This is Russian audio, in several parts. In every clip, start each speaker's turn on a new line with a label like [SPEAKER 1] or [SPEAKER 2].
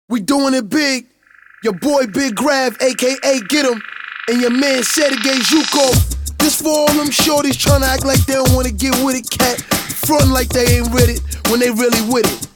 [SPEAKER 1] We doing it big. Your boy Big Grav, aka Get 'em, and your man Sergey Zhukov. This for all them shorties tryna act like they don't wanna get with it, cat. Frontin' like they ain't with it when they really with it.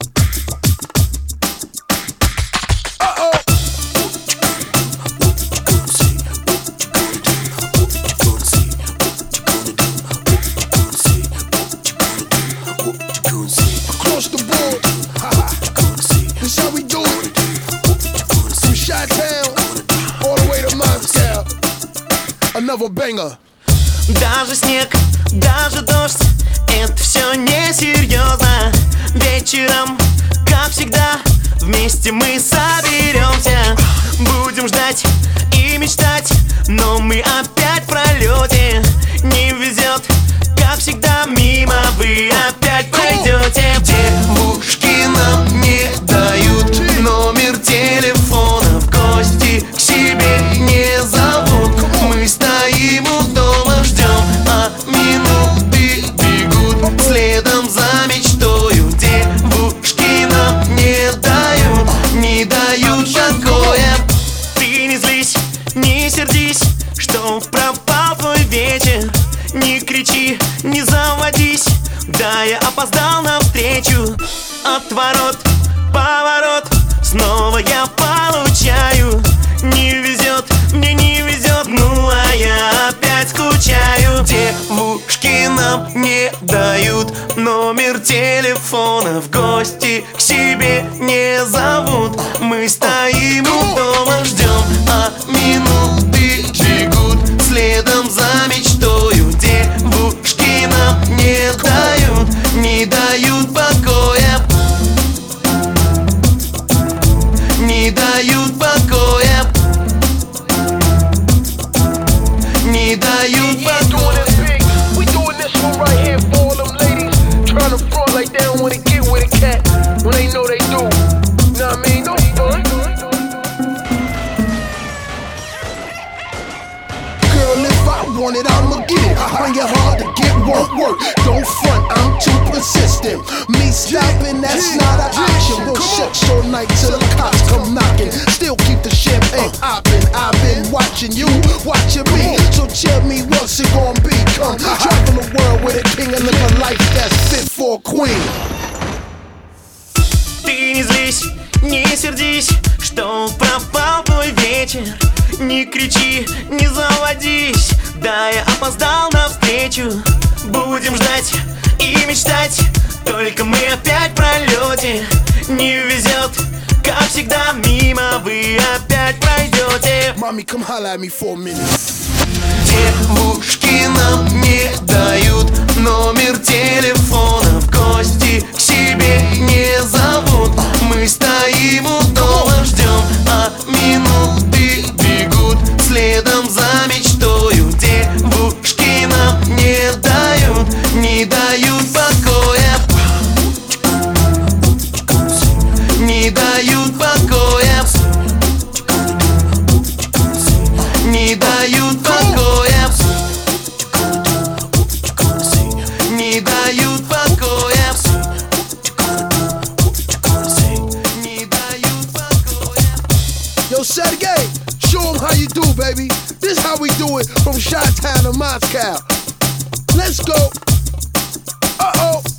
[SPEAKER 1] Across the board, this how we do it. From Chi-Town all the way to Moscow. Another banger.
[SPEAKER 2] Даже снег, даже дождь, это все несерьезно. Вечером, как всегда, вместе мы соберемся. Будем ждать и мечтать, но мы опять в пролете. Не везет, как всегда, мимо вы опять пройдете. Девушки нам не дают номер телефона, в гости к себе не зовут. Мы стоим у дома, ждем, а минуты бегут следом за мечтою. Девушки нам не дают покоя. Ты не злись, не сердись, что пропал твой вечер. Не кричи, не заводись, да я опоздал навстречу. Отворот, поворот, снова я получаю. Не везет, мне не везет, ну а я опять скучаю. Девушки нам не дают номер телефона, в гости к себе не зовут. Мы стоим у дома, ждем, а минуты бегут следом за мечтою. Девушки нам не дают покоя. Не дают покоя. Не дают покоя.
[SPEAKER 1] We doing this one right here for all them ladies trying to front like they don't wanna get with a cat when they know they do. Know what I mean? No fun. Girl, if I want it, I'ma get it. Bring it hard to get work. Don't front, I'm too persistent. Me stopping, that's not an option. We'll sex all night till the cops come knocking. Still keep the champagne popping. I've been watching you, watching me. So tell me what's it gonna be? Come travel the world with a king and live a life that's fit for a queen.
[SPEAKER 2] Ты не злись, не сердись, что пропал твой вечер. Не кричи, не заводись, да я опоздал навстречу. Будем ждать и мечтать, только мы опять в пролете. Не везет, как всегда, мимо вы опять пройдете.
[SPEAKER 1] Mommy, come holla at me for a minute.
[SPEAKER 2] Девушки нам не дают номер телефона, в гости к себе не зовут. Мы стоим у дома, ждем, а минуты бегут следом за мечтою. Девушки нам не дают покоя. Не дают покоя. Не дают покоя. Не дают покоя. Не дают покоя.
[SPEAKER 1] Yo, Sergey, show 'em how you do, baby. This how we do it from Chi-Town to Moscow. Let's go. Uh-oh.